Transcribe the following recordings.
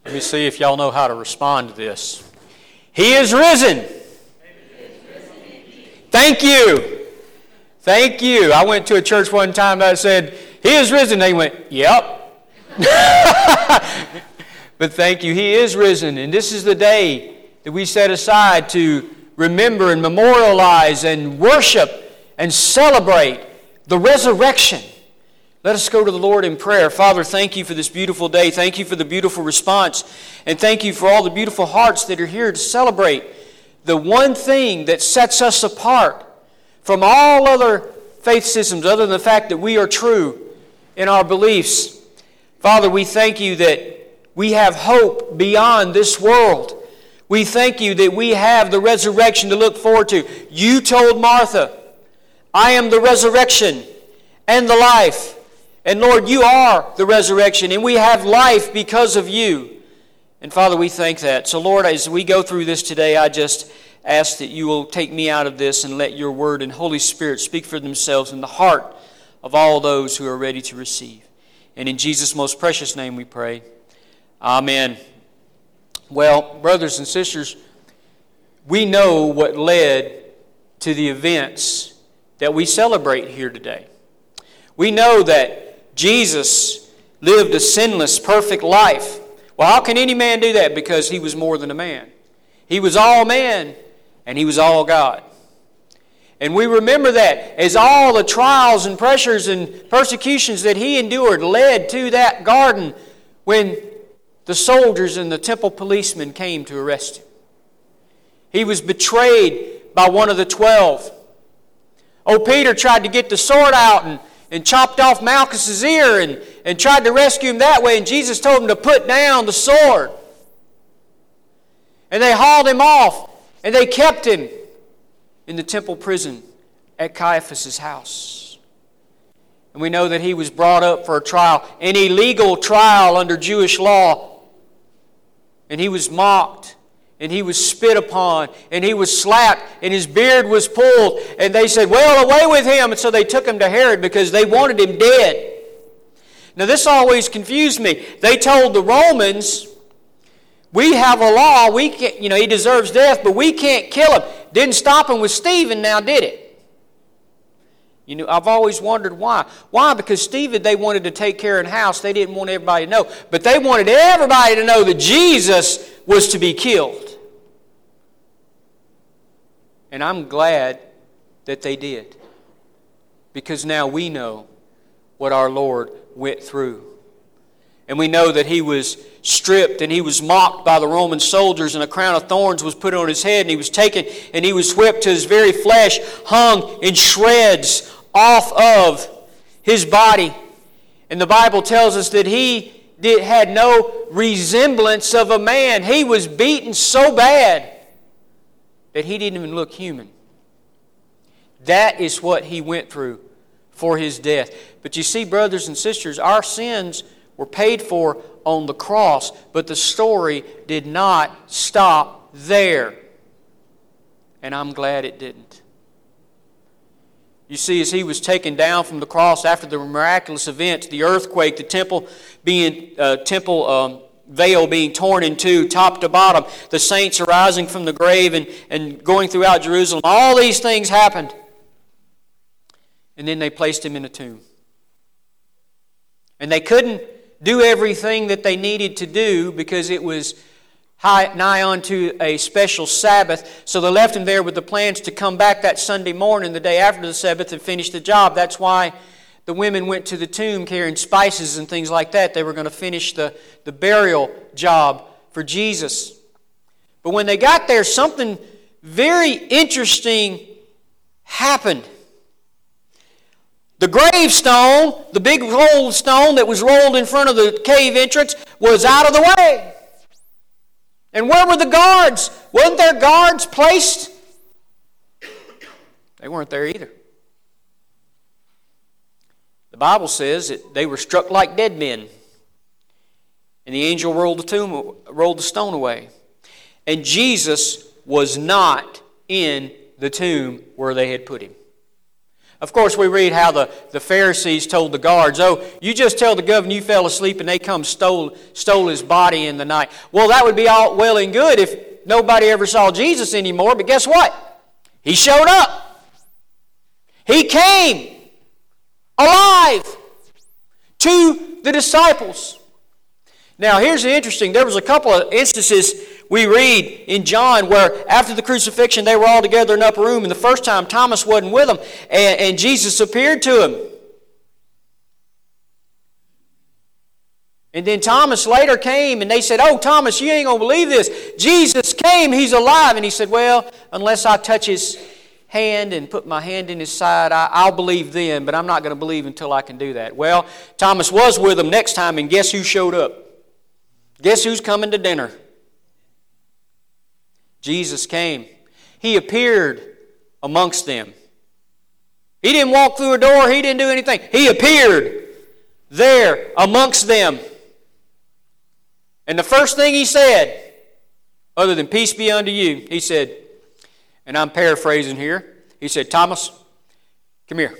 Let me see if y'all know how to respond to this. He is risen. Thank you. Thank you. I went to a church one time that said, He is risen. They went, yep. But thank you. He is risen. And this is the day that we set aside to remember and memorialize and worship and celebrate the resurrection. Let us go to the Lord in prayer. Father, thank you for this beautiful day. Thank you for the beautiful response. And thank you for all the beautiful hearts that are here to celebrate the one thing that sets us apart from all other faith systems, other than the fact that we are true in our beliefs. Father, we thank you that we have hope beyond this world. We thank you that we have the resurrection to look forward to. You told Martha, I am the resurrection and the life. And Lord, you are the resurrection, and we have life because of you. And Father, we thank that. So Lord, as we go through this today, I just ask that you will take me out of this and let your word and Holy Spirit speak for themselves in the heart of all those who are ready to receive. And in Jesus' most precious name we pray. Amen. Well, brothers and sisters, we know what led to the events that we celebrate here today. We know that Jesus lived a sinless, perfect life. Well, how can any man do that? Because he was more than a man. He was all man, and he was all God. And we remember that as all the trials and pressures and persecutions that he endured led to that garden when the soldiers and the temple policemen came to arrest him. He was betrayed by one of the 12. Oh, Peter tried to get the sword out and chopped off Malchus's ear and tried to rescue him that way. And Jesus told him to put down the sword. And they hauled him off. And they kept him in the temple prison at Caiaphas' house. And we know that he was brought up for a trial, an illegal trial under Jewish law. And he was mocked. And he was spit upon, and he was slapped, and his beard was pulled. And they said, well, away with him. And so they took him to Herod because they wanted him dead. Now this always confused me. They told the Romans, we have a law, we can't, he deserves death, but we can't kill him. Didn't stop him with Stephen now, did it? I've always wondered why. Why? Because Stephen, they wanted to take care of the house. They didn't want everybody to know. But they wanted everybody to know that Jesus was to be killed. And I'm glad that they did. Because now we know what our Lord went through. And we know that he was stripped and he was mocked by the Roman soldiers, and a crown of thorns was put on his head, and he was taken and he was whipped to his very flesh, hung in shreds off of his body. And the Bible tells us that he had no resemblance of a man. He was beaten so bad that he didn't even look human. That is what he went through for his death. But you see, brothers and sisters, our sins were paid for on the cross, but the story did not stop there. And I'm glad it didn't. You see, as he was taken down from the cross after the miraculous events, the earthquake, the temple veil being torn in two, top to bottom, the saints arising from the grave and going throughout Jerusalem, all these things happened. And then they placed him in a tomb. And they couldn't do everything that they needed to do because it was nigh unto a special Sabbath. So they left him there with the plans to come back that Sunday morning, the day after the Sabbath, and finish the job. That's why the women went to the tomb carrying spices and things like that. They were going to finish the burial job for Jesus. But when they got there, something very interesting happened. The gravestone, the big rolled stone that was rolled in front of the cave entrance, was out of the way. And where were the guards? Wasn't there guards placed? They weren't there either. The Bible says that they were struck like dead men. And the angel rolled the stone away. And Jesus was not in the tomb where they had put him. Of course, we read how the Pharisees told the guards, "Oh, you just tell the governor you fell asleep and they come stole his body in the night." Well, that would be all well and good if nobody ever saw Jesus anymore, but guess what? He showed up. He came alive to the disciples. Now, here's the interesting. There was a couple of instances we read in John where after the crucifixion they were all together in an upper room, and the first time Thomas wasn't with them, and Jesus appeared to him. And then Thomas later came and they said, "Oh, Thomas, you ain't going to believe this. Jesus came, He's alive." And he said, "Well, unless I touch His hand and put my hand in His side, I'll believe then, but I'm not going to believe until I can do that." Well, Thomas was with them next time, and guess who showed up? Guess who's coming to dinner? Jesus came. He appeared amongst them. He didn't walk through a door. He didn't do anything. He appeared there amongst them. And the first thing He said, other than "Peace be unto you," He said, and I'm paraphrasing here, He said, "Thomas, come here.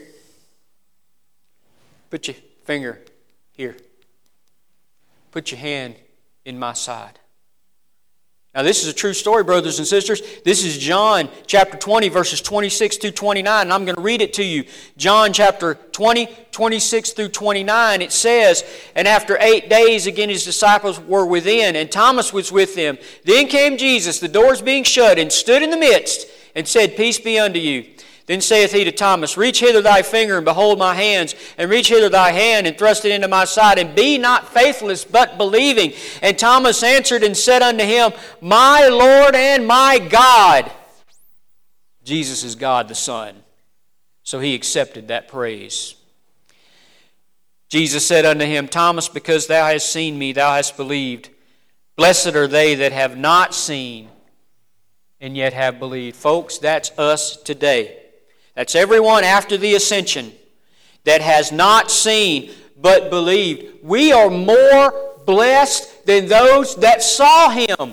Put your finger here. Put your hand in my side." Now, this is a true story, brothers and sisters. This is John chapter 20, verses 26 through 29, and I'm going to read it to you. John chapter 20, 26 through 29, it says, "And after 8 days, again His disciples were within, and Thomas was with them. Then came Jesus, the doors being shut, and stood in the midst, and said, Peace be unto you. Then saith He to Thomas, Reach hither thy finger, and behold my hands, and reach hither thy hand, and thrust it into my side, and be not faithless, but believing. And Thomas answered and said unto Him, My Lord and my God." Jesus is God the Son, so He accepted that praise. Jesus said unto him, "Thomas, because thou hast seen me, thou hast believed. Blessed are they that have not seen, and yet have believed." Folks, that's us today. That's everyone after the ascension that has not seen but believed. We are more blessed than those that saw Him.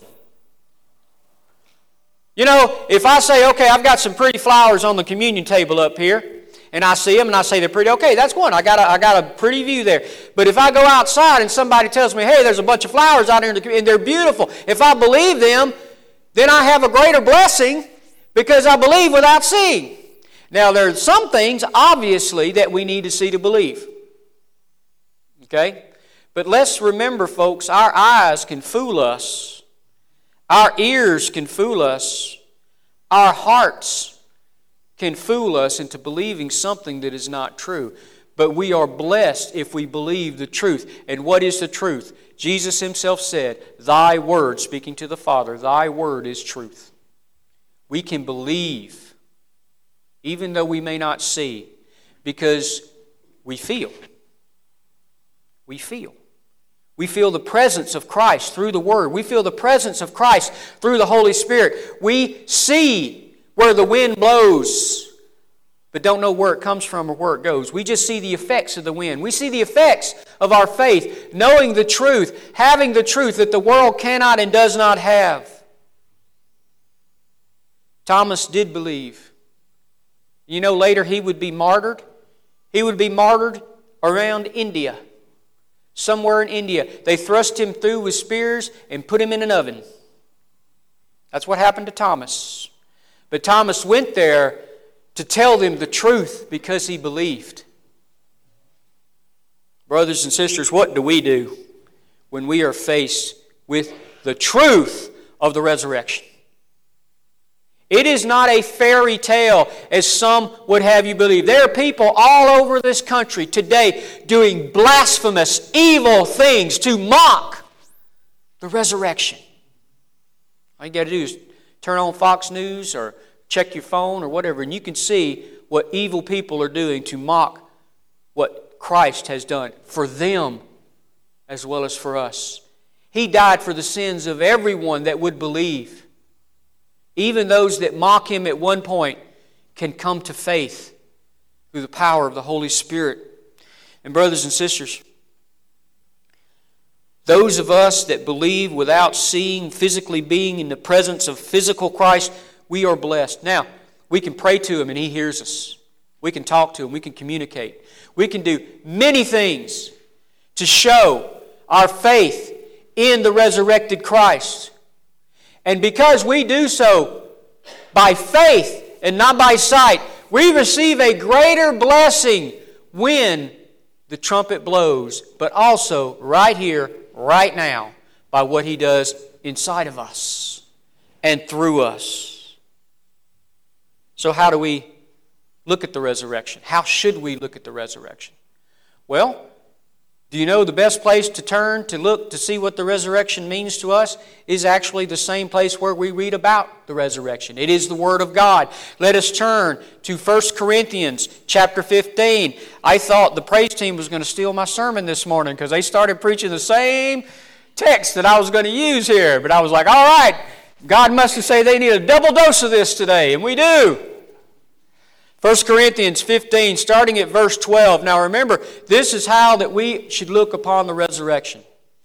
You know, if I say, "Okay, I've got some pretty flowers on the communion table up here," and I see them and I say they're pretty, okay, that's one. I got a pretty view there. But if I go outside and somebody tells me, "Hey, there's a bunch of flowers out here and they're beautiful," if I believe them, then I have a greater blessing because I believe without seeing. Now, there are some things, obviously, that we need to see to believe. Okay? But let's remember, folks, our eyes can fool us. Our ears can fool us. Our hearts can fool us into believing something that is not true. But we are blessed if we believe the truth. And what is the truth? Jesus Himself said, "Thy word," speaking to the Father, "Thy word is truth." We can believe even though we may not see, because we feel. We feel. We feel the presence of Christ through the Word. We feel the presence of Christ through the Holy Spirit. We see where the wind blows, but don't know where it comes from or where it goes. We just see the effects of the wind. We see the effects of our faith, knowing the truth, having the truth that the world cannot and does not have. Thomas did believe. You know, later he would be martyred. He would be martyred around India. Somewhere in India. They thrust him through with spears and put him in an oven. That's what happened to Thomas. But Thomas went there to tell them the truth because he believed. Brothers and sisters, what do we do when we are faced with the truth of the resurrection? It is not a fairy tale as some would have you believe. There are people all over this country today doing blasphemous, evil things to mock the resurrection. All you got to do is turn on Fox News or check your phone or whatever, and you can see what evil people are doing to mock what Christ has done for them as well as for us. He died for the sins of everyone that would believe. Even those that mock Him at one point can come to faith through the power of the Holy Spirit. And brothers and sisters, those of us that believe without seeing, physically being in the presence of physical Christ, we are blessed. Now, we can pray to Him and He hears us. We can talk to Him. We can communicate. We can do many things to show our faith in the resurrected Christ. And because we do so by faith and not by sight, we receive a greater blessing when the trumpet blows, but also right here, right now, by what He does inside of us and through us. So how do we look at the resurrection? How should we look at the resurrection? Well, do you know the best place to turn to look to see what the resurrection means to us is actually the same place where we read about the resurrection. It is the Word of God. Let us turn to 1 Corinthians chapter 15. I thought the praise team was going to steal my sermon this morning because they started preaching the same text that I was going to use here. But I was like, all right, God must have said they need a double dose of this today, and we do. 1 Corinthians 15, starting at verse 12. Now remember, this is how that we should look upon the resurrection.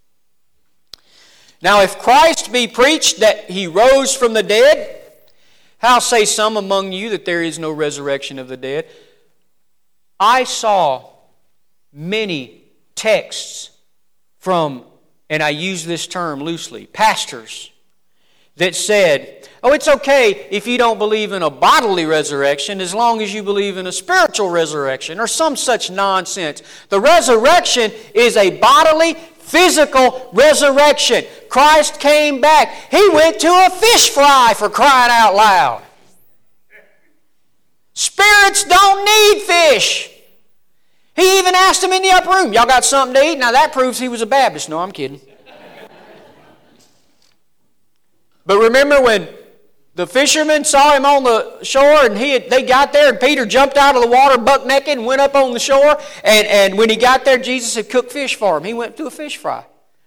Now if Christ be preached that He rose from the dead, how say some among you that there is no resurrection of the dead? I saw many texts from, and I use this term loosely, pastors that said, oh, it's okay if you don't believe in a bodily resurrection as long as you believe in a spiritual resurrection or some such nonsense. The resurrection is a bodily, physical resurrection. Christ came back. He went to a fish fry, for crying out loud. Spirits don't need fish. He even asked them in the upper room, y'all got something to eat? Now that proves he was a Baptist. No, I'm kidding. But remember when the fishermen saw him on the shore and they got there and Peter jumped out of the water buck naked and went up on the shore, and when he got there, Jesus had cooked fish for him. He went to a fish fry.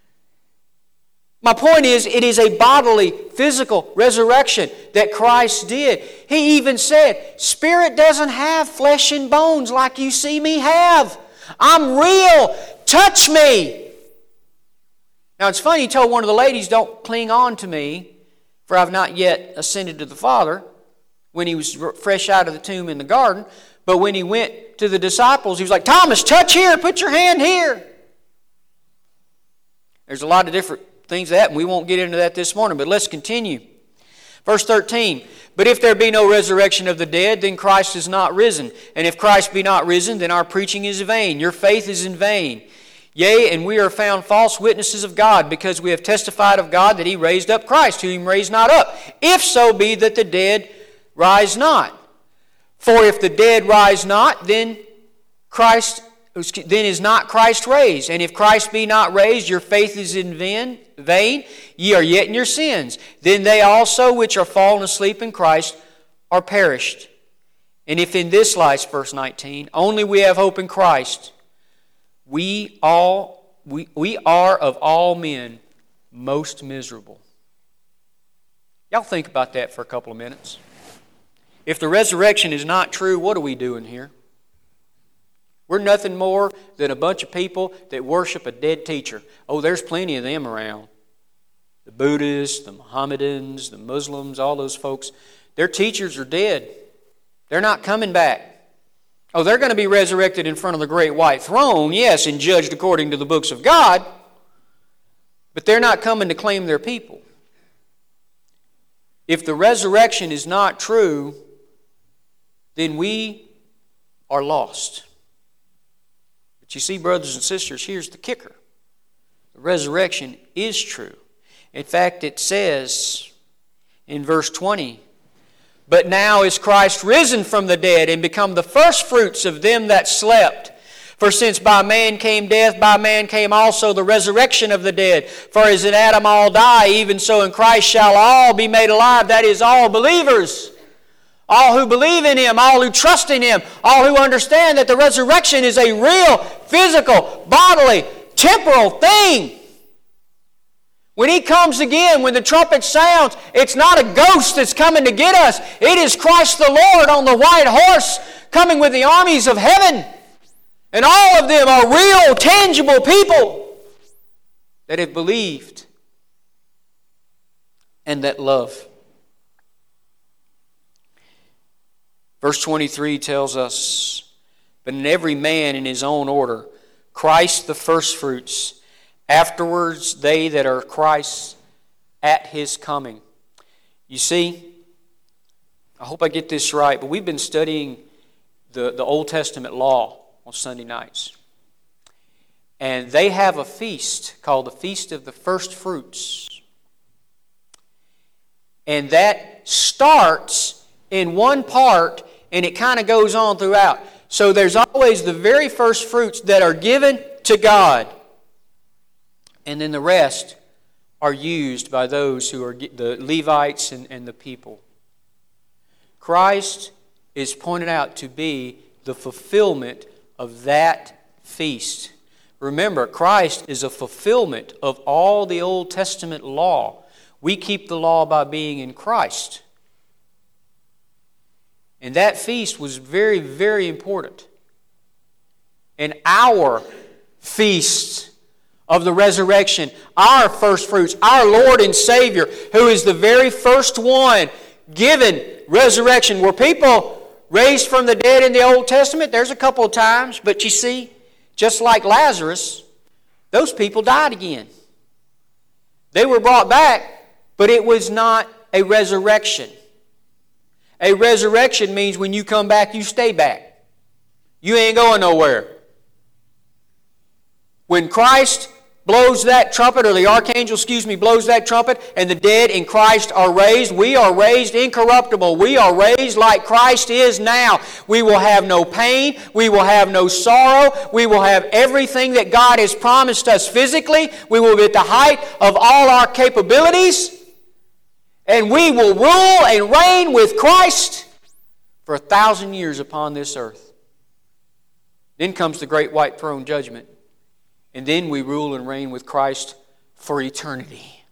My point is, it is a bodily, physical resurrection that Christ did. He even said, Spirit doesn't have flesh and bones like you see me have. I'm real. Touch me. Now it's funny, He told one of the ladies, don't cling on to me, for I've not yet ascended to the Father, when He was fresh out of the tomb in the garden. But when He went to the disciples, He was like, Thomas, touch here, put your hand here. There's a lot of different things that happen. We won't get into that this morning, but let's continue. Verse 13, but if there be no resurrection of the dead, then Christ is not risen. And if Christ be not risen, then our preaching is vain. Your faith is in vain. Yea, and we are found false witnesses of God, because we have testified of God that He raised up Christ, whom He raised not up, if so be that the dead rise not. For if the dead rise not, then is not Christ raised. And if Christ be not raised, your faith is in vain, ye are yet in your sins. Then they also which are fallen asleep in Christ are perished. And if in this life, verse 19, only we have hope in Christ, we are of all men most miserable. Y'all think about that for a couple of minutes. If the resurrection is not true, what are we doing here? We're nothing more than a bunch of people that worship a dead teacher. Oh, there's plenty of them around. The Buddhists, the Mohammedans, the Muslims, all those folks, their teachers are dead. They're not coming back. Oh, they're going to be resurrected in front of the great white throne, yes, and judged according to the books of God, but they're not coming to claim their people. If the resurrection is not true, then we are lost. But you see, brothers and sisters, here's the kicker. The resurrection is true. In fact, it says in verse 20, but now is Christ risen from the dead and become the firstfruits of them that slept. For since by man came death, by man came also the resurrection of the dead. For as in Adam all die, even so in Christ shall all be made alive. That is, all believers. All who believe in Him, all who trust in Him, all who understand that the resurrection is a real, physical, bodily, temporal thing. When He comes again, when the trumpet sounds, it's not a ghost that's coming to get us. It is Christ the Lord on the white horse coming with the armies of heaven. And all of them are real, tangible people that have believed and that love. Verse 23 tells us, "But in every man in his own order, Christ the firstfruits, afterwards they that are Christ's at His coming." You see, I hope I get this right, but we've been studying the Old Testament law on Sunday nights. And they have a feast called the Feast of the First Fruits. And that starts in one part and it kind of goes on throughout. So there's always the very first fruits that are given to God. And then the rest are used by those who are the Levites and the people. Christ is pointed out to be the fulfillment of that feast. Remember, Christ is a fulfillment of all the Old Testament law. We keep the law by being in Christ. And that feast was very, very important. And our feast of the resurrection, our first fruits, our Lord and Savior, who is the very first one given resurrection. Were people raised from the dead in the Old Testament? There's a couple of times, but you see, just like Lazarus, those people died again. They were brought back, but it was not a resurrection. A resurrection means when you come back, you stay back. You ain't going nowhere. When Christ blows that trumpet, or the archangel, blows that trumpet, and the dead in Christ are raised, we are raised incorruptible. We are raised like Christ is now. We will have no pain. We will have no sorrow. We will have everything that God has promised us physically. We will be at the height of all our capabilities. And we will rule and reign with Christ for 1,000 years upon this earth. Then comes the great white throne judgment. And then we rule and reign with Christ for eternity.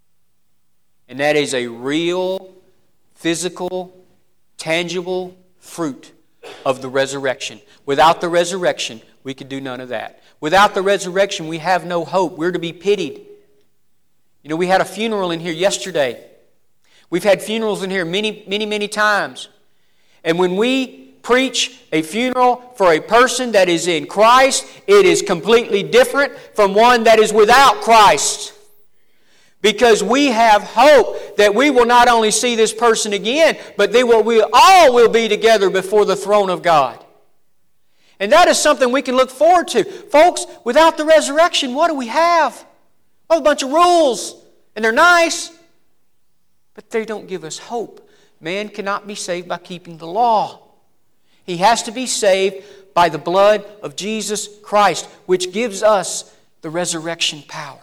And that is a real, physical, tangible fruit of the resurrection. Without the resurrection, we could do none of that. Without the resurrection, we have no hope. We're to be pitied. You know, we had a funeral in here yesterday. We've had funerals in here many times. And when we preach a funeral for a person that is in Christ, it is completely different from one that is without Christ. Because we have hope that we will not only see this person again, but we all will be together before the throne of God. And that is something we can look forward to. Folks, without the resurrection, what do we have? Oh, a bunch of rules. And they're nice, but they don't give us hope. Man cannot be saved by keeping the law. He has to be saved by the blood of Jesus Christ, which gives us the resurrection power.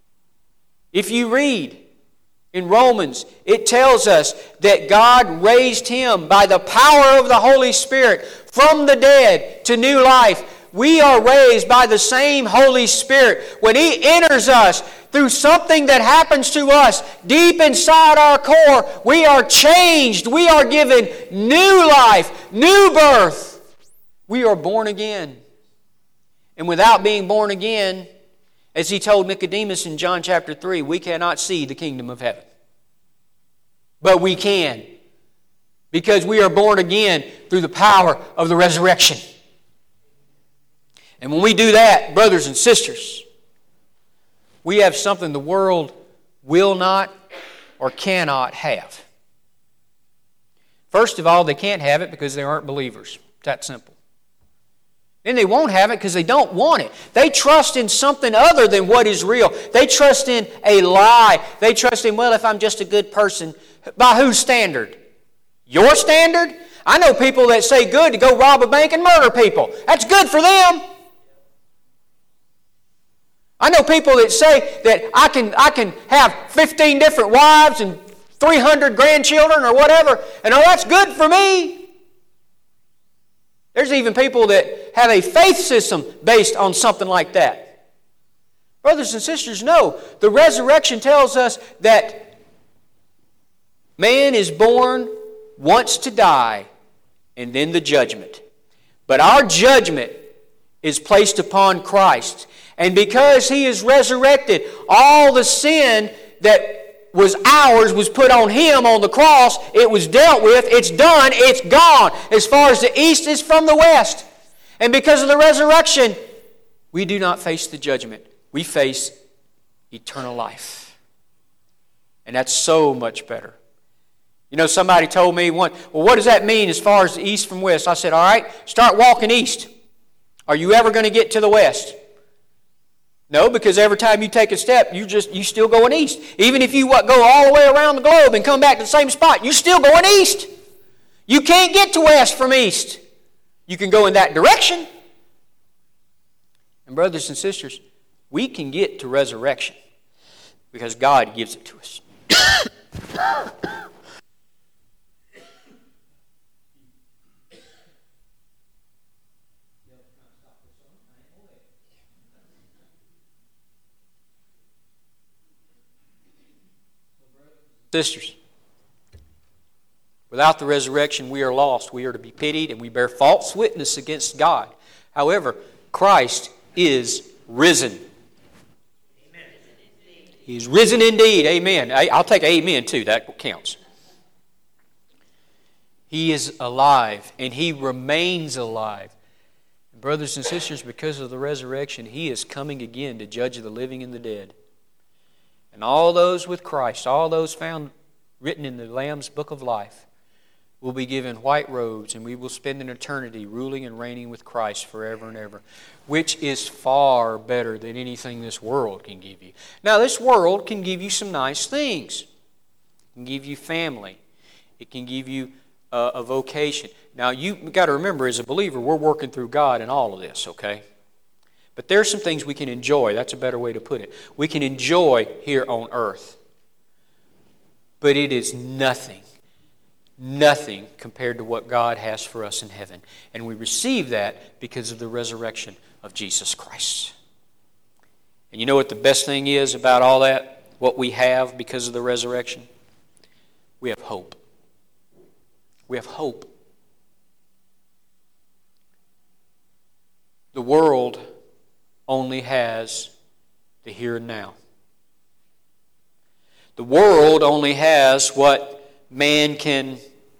If you read in Romans, it tells us that God raised Him by the power of the Holy Spirit from the dead to new life. We are raised by the same Holy Spirit. When He enters us through something that happens to us deep inside our core, we are changed. We are given new life, new birth. We are born again. And without being born again, as He told Nicodemus in John chapter 3, we cannot see the kingdom of heaven. But we can, because we are born again through the power of the resurrection. And when we do that, brothers and sisters, we have something the world will not or cannot have. First of all, they can't have it because they aren't believers. It's that simple. Then they won't have it because they don't want it. They trust in something other than what is real. They trust in a lie. They trust in, well, if I'm just a good person, by whose standard? Your standard? I know people that say good to go rob a bank and murder people. That's good for them. I know people that say that I can have 15 different wives and 300 grandchildren or whatever, and that's good for me. There's even people that have a faith system based on something like that. Brothers and sisters, no. The resurrection tells us that man is born once to die and then the judgment. But our judgment is placed upon Christ. And because He is resurrected, all the sin that was ours was put on Him on the cross. It was dealt with. It's done. It's gone. As far as the east is from the west. And because of the resurrection, we do not face the judgment. We face eternal life. And that's so much better. You know, somebody told me one, well, what does that mean as far as the east from west? I said, all right, start walking east. Are you ever going to get to the west? No, because every time you take a step, you still going east. Even if you go all the way around the globe and come back to the same spot, you're still going east. You can't get to west from east. You can go in that direction. And brothers and sisters, we can get to resurrection because God gives it to us. Sisters, without the resurrection, we are lost. We are to be pitied, and we bear false witness against God. However, Christ is risen. Amen. He is risen indeed. Amen. I'll take amen too. That counts. He is alive, and He remains alive. Brothers and sisters, because of the resurrection, He is coming again to judge the living and the dead. And all those with Christ, all those found written in the Lamb's Book of Life, will be given white robes, and we will spend an eternity ruling and reigning with Christ forever and ever, which is far better than anything this world can give you. Now, this world can give you some nice things. It can give you family. It can give you a vocation. Now, you've got to remember, as a believer, we're working through God in all of this, okay? But there are some things we can enjoy. That's a better way to put it. We can enjoy here on earth. But it is nothing compared to what God has for us in heaven. And we receive that because of the resurrection of Jesus Christ. And you know what the best thing is about all that? What we have because of the resurrection? We have hope. We have hope. The world only has the here and now. The world only has what man can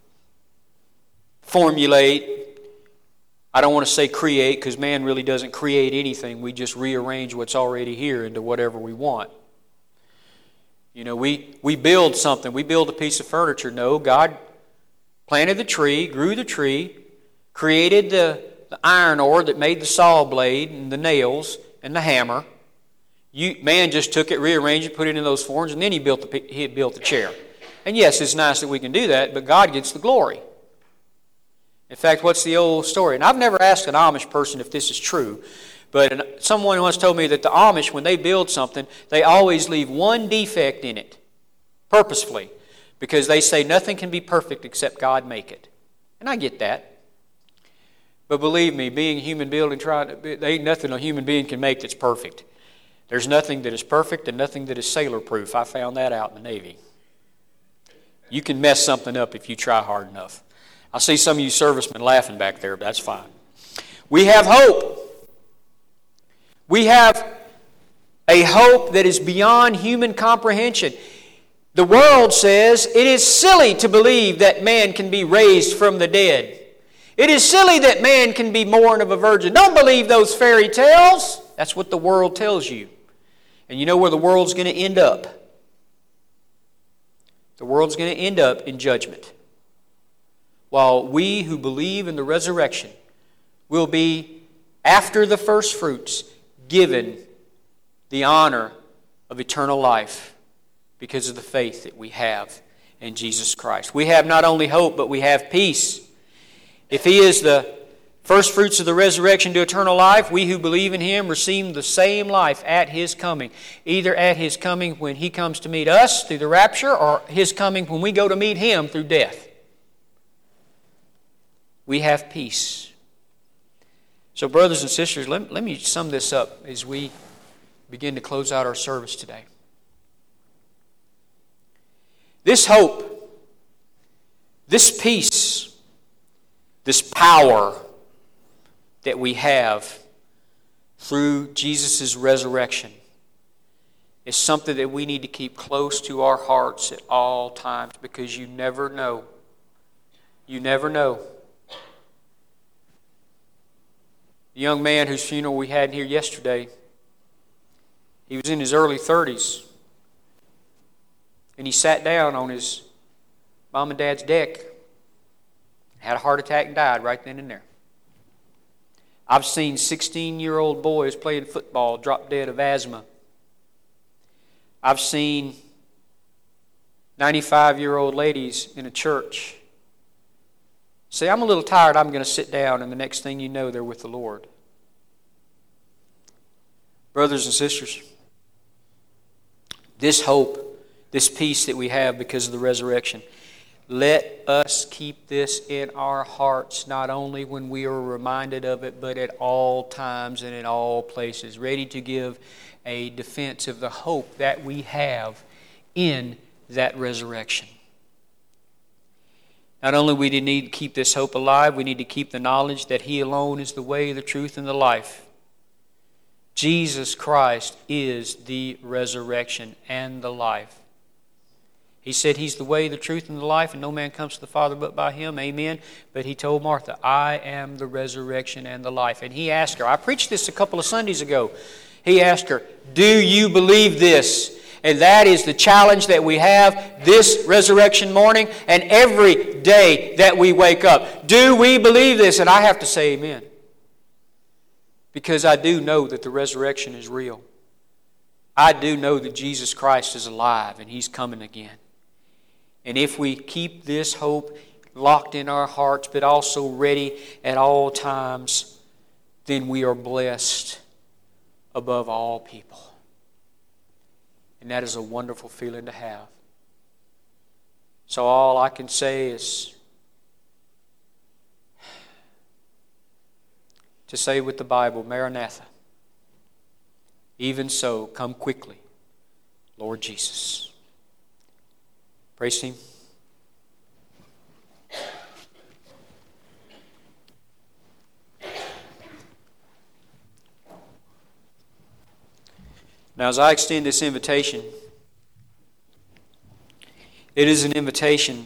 formulate. I don't want to say create, because man really doesn't create anything. We just rearrange what's already here into whatever we want. You know, we build something. We build a piece of furniture. No, God planted the tree, grew the tree, created the iron ore that made the saw blade and the nails and the hammer. Man just took it, rearranged it, put it in those forms, and then he built the chair. And yes, it's nice that we can do that, but God gets the glory. In fact, what's the old story? And I've never asked an Amish person if this is true, but someone once told me that the Amish, when they build something, they always leave one defect in it, purposefully, because they say nothing can be perfect except God make it. And I get that. But believe me, being a human being, there ain't nothing a human being can make that's perfect. There's nothing that is perfect and nothing that is sailor-proof. I found that out in the Navy. You can mess something up if you try hard enough. I see some of you servicemen laughing back there, but that's fine. We have hope. We have a hope that is beyond human comprehension. The world says it is silly to believe that man can be raised from the dead. It is silly that man can be born of a virgin. Don't believe those fairy tales. That's what the world tells you. And you know where the world's going to end up? The world's going to end up in judgment. While we who believe in the resurrection will be, after the first fruits, given the honor of eternal life because of the faith that we have in Jesus Christ. We have not only hope, but we have peace. If He is the first fruits of the resurrection to eternal life, we who believe in Him receive the same life at His coming. Either at His coming when He comes to meet us through the rapture, or His coming when we go to meet Him through death. We have peace. So brothers and sisters, let me sum this up as we begin to close out our service today. This hope, this peace, this power that we have through Jesus' resurrection is something that we need to keep close to our hearts at all times, because you never know. You never know. The young man whose funeral we had here yesterday, he was in his early 30s. And he sat down on his mom and dad's deck, had a heart attack and died right then and there. I've seen 16-year-old boys playing football drop dead of asthma. I've seen 95-year-old ladies in a church say, I'm a little tired, I'm going to sit down, and the next thing you know, they're with the Lord. Brothers and sisters, this hope, this peace that we have because of the resurrection, let us keep this in our hearts, not only when we are reminded of it, but at all times and in all places, ready to give a defense of the hope that we have in that resurrection. Not only we need to keep this hope alive, we need to keep the knowledge that He alone is the way, the truth, and the life. Jesus Christ is the resurrection and the life. He said He's the way, the truth, and the life, and no man comes to the Father but by Him. Amen. But He told Martha, I am the resurrection and the life. And He asked her, I preached this a couple of Sundays ago. He asked her, do you believe this? And that is the challenge that we have this resurrection morning and every day that we wake up. Do we believe this? And I have to say amen. Because I do know that the resurrection is real. I do know that Jesus Christ is alive and He's coming again. And if we keep this hope locked in our hearts, but also ready at all times, then we are blessed above all people. And that is a wonderful feeling to have. So all I can say is to say with the Bible, Maranatha, even so, come quickly, Lord Jesus. Praise Him. Now, as I extend this invitation, it is an invitation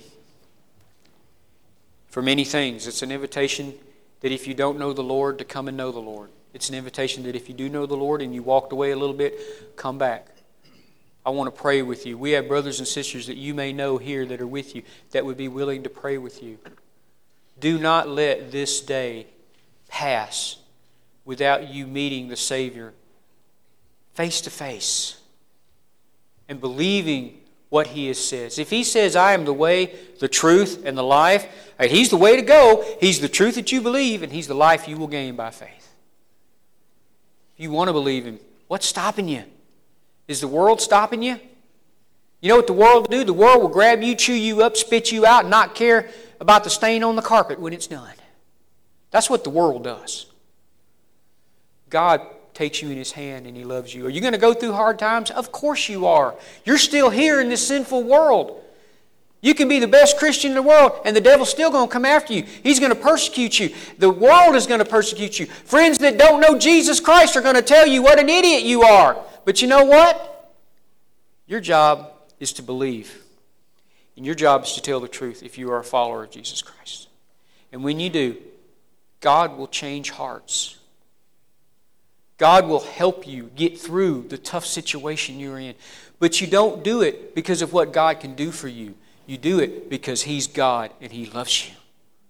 for many things. It's an invitation that if you don't know the Lord, to come and know the Lord. It's an invitation that if you do know the Lord and you walked away a little bit, come back. I want to pray with you. We have brothers and sisters that you may know here that are with you that would be willing to pray with you. Do not let this day pass without you meeting the Savior face to face and believing what He has said. If He says, I am the way, the truth, and the life, He's the way to go. He's the truth that you believe, and He's the life you will gain by faith. If you want to believe Him, what's stopping you? Is the world stopping you? You know what the world will do? The world will grab you, chew you up, spit you out, and not care about the stain on the carpet when it's done. That's what the world does. God takes you in His hand and He loves you. Are you going to go through hard times? Of course you are. You're still here in this sinful world. You can be the best Christian in the world and the devil's still going to come after you. He's going to persecute you. The world is going to persecute you. Friends that don't know Jesus Christ are going to tell you what an idiot you are. But you know what? Your job is to believe. And your job is to tell the truth if you are a follower of Jesus Christ. And when you do, God will change hearts. God will help you get through the tough situation you're in. But you don't do it because of what God can do for you. You do it because He's God and He loves you.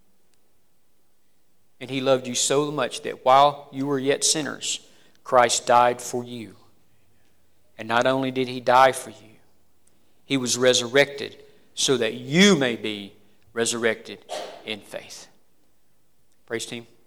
And He loved you so much that while you were yet sinners, Christ died for you. And not only did He die for you, He was resurrected so that you may be resurrected in faith. Praise Team.